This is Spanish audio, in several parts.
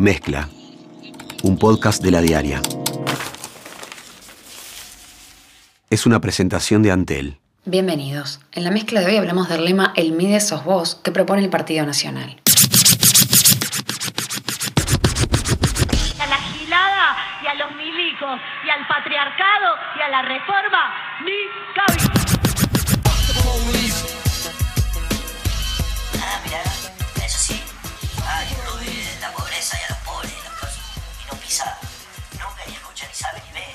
Mezcla, un podcast de La Diaria. Es una presentación de Antel. Bienvenidos. En la mezcla de hoy hablamos del lema El Mides sos vos que propone el Partido Nacional. A la gilada y a los milicos y al patriarcado y a la reforma ni cabida. Mirá, eso sí, incluye la pobreza y a los pobres y las cosas. Y no pisa, nunca ni escucha, ni sabe, ni ve.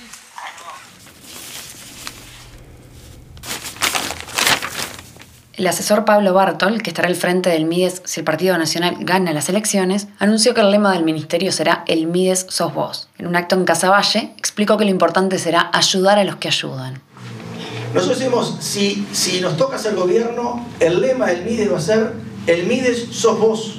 El asesor Pablo Bartol, que estará al frente del Mides si el Partido Nacional gana las elecciones, anunció que el lema del ministerio será El Mides sos vos. En un acto en Casaballe, explicó que lo importante será ayudar a los que ayudan. Nosotros decimos, si nos toca ser gobierno, el lema del Mides va a ser El Mides sos vos.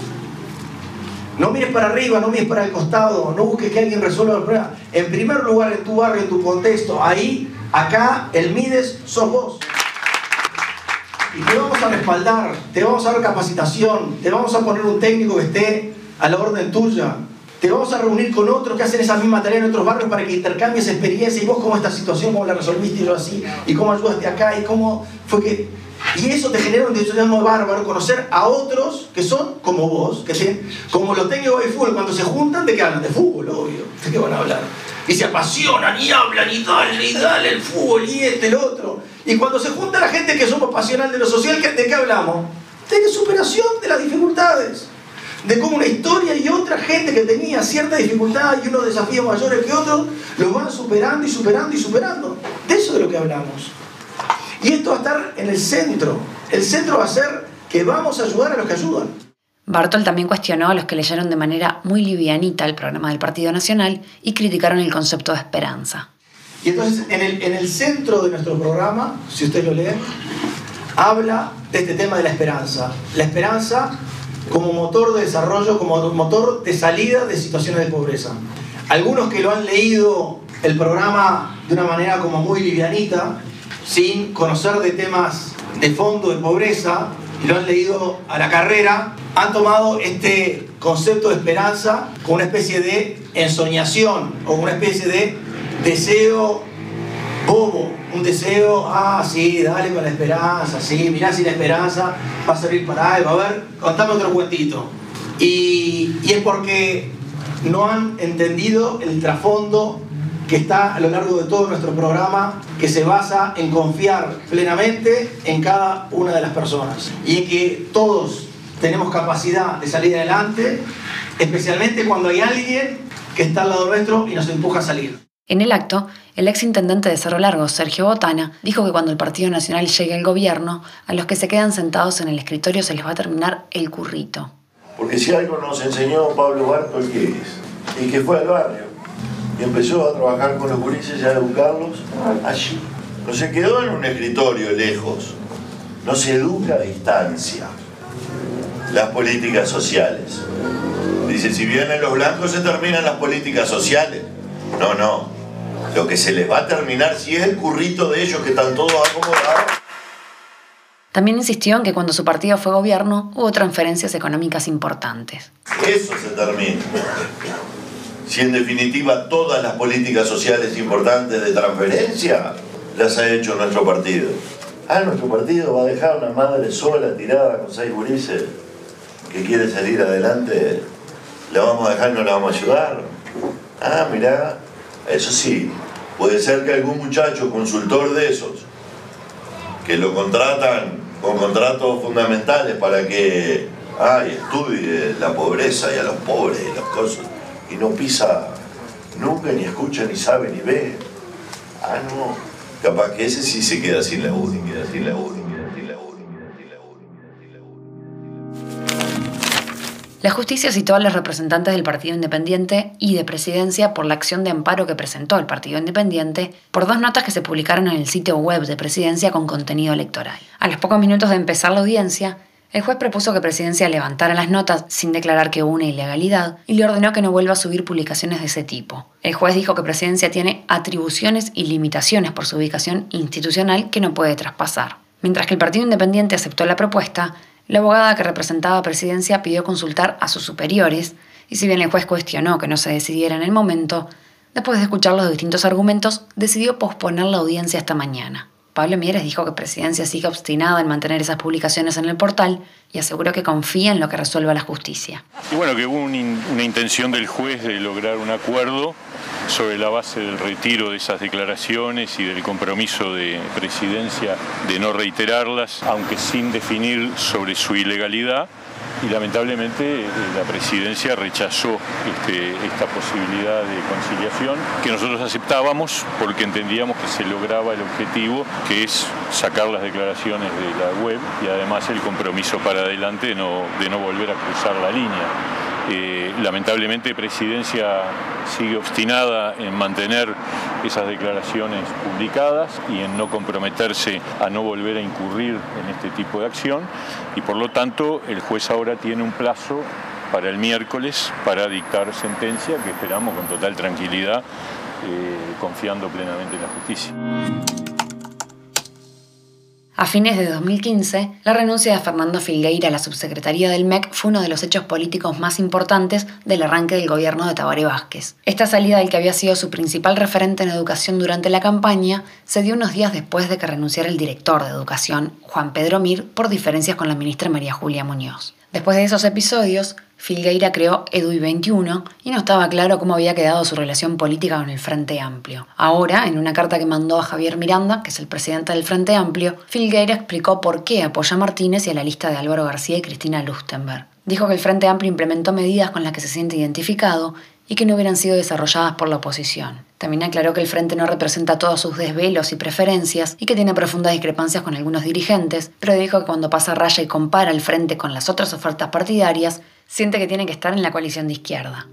No mires para arriba, no mires para el costado, no busques que alguien resuelva el problema. En primer lugar, en tu barrio, en tu contexto, ahí, acá, el Mides sos vos. Y te vamos a respaldar, te vamos a dar capacitación, te vamos a poner un técnico que esté a la orden tuya. Te vamos a reunir con otros que hacen esa misma tarea en otros barrios para que intercambies experiencia y vos cómo esta situación, cómo la resolviste y yo así, y cómo ayudaste acá y cómo fue que... Y eso te genera un entusiasmo bárbaro, conocer a otros que son como vos, que tienen, como los técnicos de fútbol, cuando se juntan, ¿de qué hablan? De fútbol, obvio. ¿De qué van a hablar? Y se apasionan y hablan y dale el fútbol y el otro. Y cuando se junta la gente que somos pasional de lo social, ¿de qué hablamos? De superación de las dificultades. De cómo una historia y otra gente que tenía cierta dificultad y unos desafíos mayores que otros, los van superando y superando y superando. De eso es de lo que hablamos. Y esto va a estar en el centro. El centro va a ser que vamos a ayudar a los que ayudan. Bartol también cuestionó a los que leyeron de manera muy livianita el programa del Partido Nacional y criticaron el concepto de esperanza. Y entonces en el centro de nuestro programa, si usted lo lee, habla de este tema de la esperanza. La esperanza como motor de desarrollo, como motor de salida de situaciones de pobreza. Algunos que lo han leído el programa de una manera como muy livianita, sin conocer de temas de fondo de pobreza, y lo han leído a la carrera, han tomado este concepto de esperanza como una especie de ensoñación o una especie de deseo bobo, un deseo, sí, dale con la esperanza, sí, mirá si la esperanza va a servir para algo, a ver, contame otro cuentito. Y es porque no han entendido el trasfondo que está a lo largo de todo nuestro programa, que se basa en confiar plenamente en cada una de las personas y en que todos tenemos capacidad de salir adelante, especialmente cuando hay alguien que está al lado nuestro y nos empuja a salir. En el acto, el exintendente de Cerro Largo, Sergio Botana, dijo que cuando el Partido Nacional llegue al gobierno, a los que se quedan sentados en el escritorio se les va a terminar el currito. Porque si algo nos enseñó Pablo Bartol, ¿qué es? Y que fue al barrio y empezó a trabajar con los gurises y a educarlos allí. No se quedó en un escritorio lejos, no se educa a distancia. Las políticas sociales. Dice, si vienen los blancos se terminan las políticas sociales. No. Lo que se les va a terminar si es el currito de ellos que están todos acomodados. También insistió en que cuando su partido fue gobierno hubo transferencias económicas importantes. Eso se termina. Si en definitiva todas las políticas sociales importantes de transferencia las ha hecho nuestro partido. Nuestro partido va a dejar una madre sola tirada con 6 gurises que quiere salir adelante. ¿La vamos a dejar y no la vamos a ayudar? Mirá, eso sí, puede ser que algún muchacho consultor de esos, que lo contratan con contratos fundamentales para que estudie la pobreza y a los pobres y las cosas, y no pisa nunca, ni escucha, ni sabe, ni ve. No, capaz que ese sí se queda sin laburo, La justicia citó a los representantes del Partido Independiente y de Presidencia por la acción de amparo que presentó el Partido Independiente por 2 notas que se publicaron en el sitio web de Presidencia con contenido electoral. A los pocos minutos de empezar la audiencia, el juez propuso que Presidencia levantara las notas sin declarar que hubo una ilegalidad y le ordenó que no vuelva a subir publicaciones de ese tipo. El juez dijo que Presidencia tiene atribuciones y limitaciones por su ubicación institucional que no puede traspasar. Mientras que el Partido Independiente aceptó la propuesta, la abogada que representaba a Presidencia pidió consultar a sus superiores y si bien el juez cuestionó que no se decidiera en el momento, después de escuchar los distintos argumentos, decidió posponer la audiencia hasta mañana. Pablo Mieres dijo que Presidencia sigue obstinada en mantener esas publicaciones en el portal y aseguró que confía en lo que resuelva la justicia. Y bueno, que hubo una intención del juez de lograr un acuerdo sobre la base del retiro de esas declaraciones y del compromiso de Presidencia de no reiterarlas, aunque sin definir sobre su ilegalidad. Y lamentablemente la Presidencia rechazó esta posibilidad de conciliación que nosotros aceptábamos porque entendíamos que se lograba el objetivo, que es sacar las declaraciones de la web y además el compromiso para adelante de no volver a cruzar la línea. Lamentablemente Presidencia sigue obstinada en mantener esas declaraciones publicadas y en no comprometerse a no volver a incurrir en este tipo de acción, y por lo tanto el juez ahora tiene un plazo para el miércoles para dictar sentencia que esperamos con total tranquilidad, confiando plenamente en la justicia. A fines de 2015, la renuncia de Fernando Filgueira a la subsecretaría del MEC fue uno de los hechos políticos más importantes del arranque del gobierno de Tabaré Vázquez. Esta salida del que había sido su principal referente en educación durante la campaña se dio unos días después de que renunciara el director de educación, Juan Pedro Mir, por diferencias con la ministra María Julia Muñoz. Después de esos episodios, Filgueira creó EDUI 21 y no estaba claro cómo había quedado su relación política con el Frente Amplio. Ahora, en una carta que mandó a Javier Miranda, que es el presidente del Frente Amplio, Filgueira explicó por qué apoya a Martínez y a la lista de Álvaro García y Cristina Lustenberg. Dijo que el Frente Amplio implementó medidas con las que se siente identificado y que no hubieran sido desarrolladas por la oposición. También aclaró que el Frente no representa todos sus desvelos y preferencias y que tiene profundas discrepancias con algunos dirigentes, pero dijo que cuando pasa raya y compara el Frente con las otras ofertas partidarias, siente que tiene que estar en la coalición de izquierda.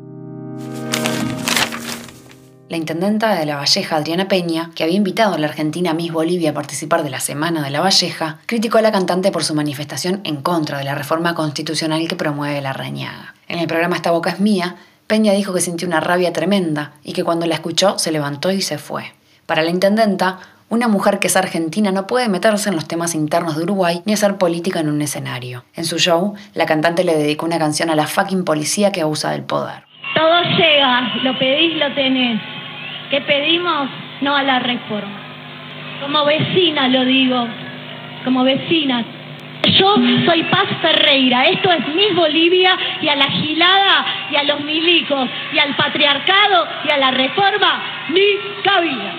La intendenta de La Valleja, Adriana Peña, que había invitado a la argentina Miss Bolivia a participar de la Semana de La Valleja, criticó a la cantante por su manifestación en contra de la reforma constitucional que promueve Larrañaga. En el programa Esta Boca es Mía, Peña dijo que sintió una rabia tremenda y que cuando la escuchó se levantó y se fue. Para la intendenta, una mujer que es argentina no puede meterse en los temas internos de Uruguay ni hacer política en un escenario. En su show, la cantante le dedicó una canción a la fucking policía que abusa del poder. Todo llega, lo pedís, lo tenés. ¿Qué pedimos? No a la reforma. Como vecina lo digo, como vecina. Yo soy Paz Ferreira, esto es Miss Bolivia, y a la gilada y a los milicos y al patriarcado y a la reforma ni cabida.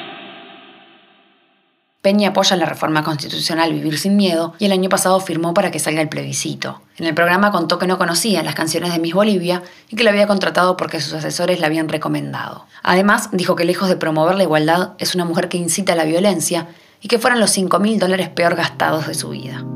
Peña apoya la reforma constitucional Vivir sin Miedo y el año pasado firmó para que salga el plebiscito. En el programa contó que no conocía las canciones de Miss Bolivia y que la había contratado porque sus asesores la habían recomendado. Además, dijo que lejos de promover la igualdad, es una mujer que incita a la violencia y que fueron los $5.000 peor gastados de su vida.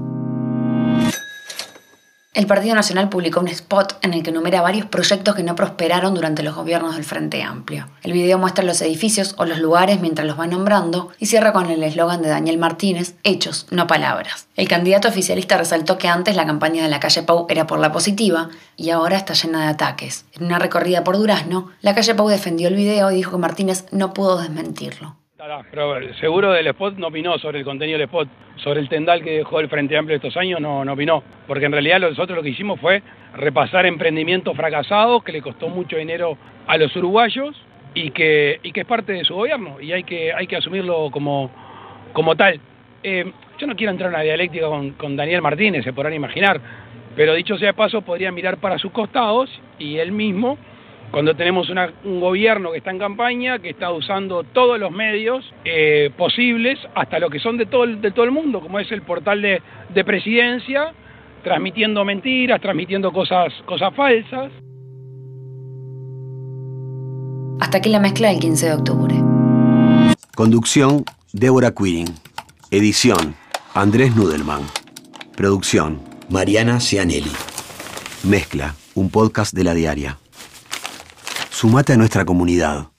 El Partido Nacional publicó un spot en el que enumera varios proyectos que no prosperaron durante los gobiernos del Frente Amplio. El video muestra los edificios o los lugares mientras los va nombrando y cierra con el eslogan de Daniel Martínez: hechos, no palabras. El candidato oficialista resaltó que antes la campaña de la calle Pau era por la positiva y ahora está llena de ataques. En una recorrida por Durazno, la calle Pau defendió el video y dijo que Martínez no pudo desmentirlo. Pero seguro del spot no opinó sobre el contenido del spot, sobre el tendal que dejó el Frente Amplio estos años no opinó, porque en realidad nosotros lo que hicimos fue repasar emprendimientos fracasados que le costó mucho dinero a los uruguayos y que es parte de su gobierno y hay que asumirlo como tal. Yo no quiero entrar en una dialéctica con Daniel Martínez, se podrán imaginar, pero dicho sea de paso podría mirar para sus costados y él mismo, cuando tenemos un gobierno que está en campaña, que está usando todos los medios posibles, hasta lo que son de todo el mundo, como es el portal de Presidencia, transmitiendo mentiras, transmitiendo cosas falsas. Hasta aquí la mezcla del 15 de octubre. Conducción, Débora Quirin. Edición, Andrés Nudelman. Producción, Mariana Cianelli. Mezcla, un podcast de La Diaria. Sumate a nuestra comunidad.